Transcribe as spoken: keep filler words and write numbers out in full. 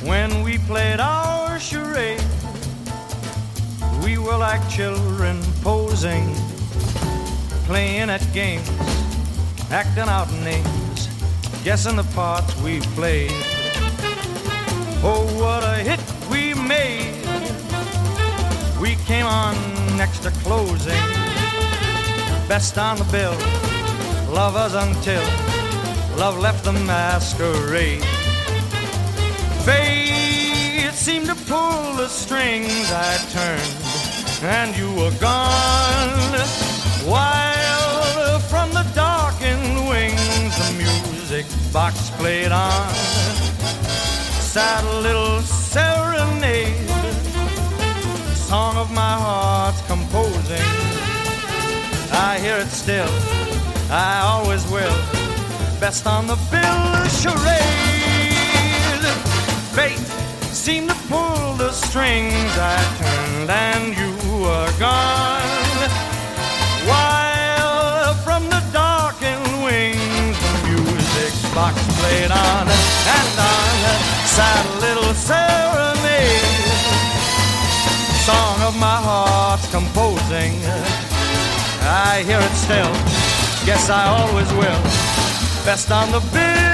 when we played our charade. We were like children posing, playing at games, acting out names, guessing the parts we played. Oh, what a hit we made. We came on next to closing, best on the bill, lovers until love left the masquerade. Fate seemed to pull the strings. I turned and you were gone, while from the darkened wings the music box played on. Sad little serenade, song of my heart's composing. I hear it still, I always will, best on the bill charade. Fate seemed to pull the strings. I turned and you were gone, while from the darkened wings the music box played on and on. Sad little serenade, song of my heart's composing. I hear it still, guess I always will, best on the bill